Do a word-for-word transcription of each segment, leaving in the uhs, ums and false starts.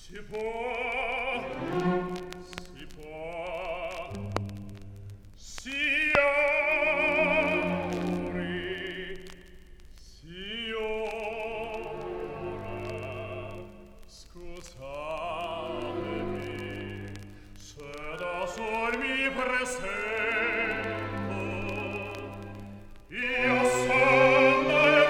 Si può, si può, signori, signora, scusatemi se da sol mi presento, io sono e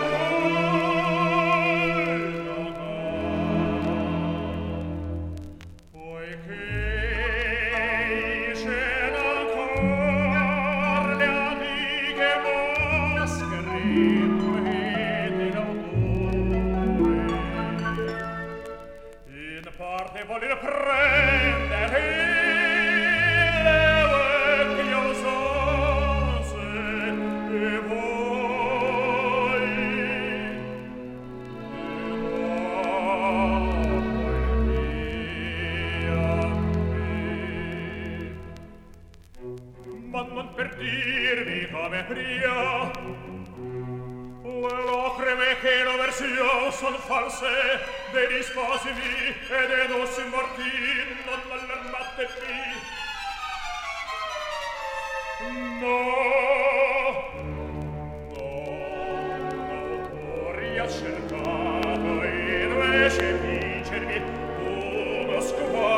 voler prendere le vecchie usanze e voi e voi ma non per dirvi come pria le lacrime che in versione son false degli sposi miei e dei nostri morti non allarmate qui. No, no, l'autori ha cercato invece vincervi uno squadro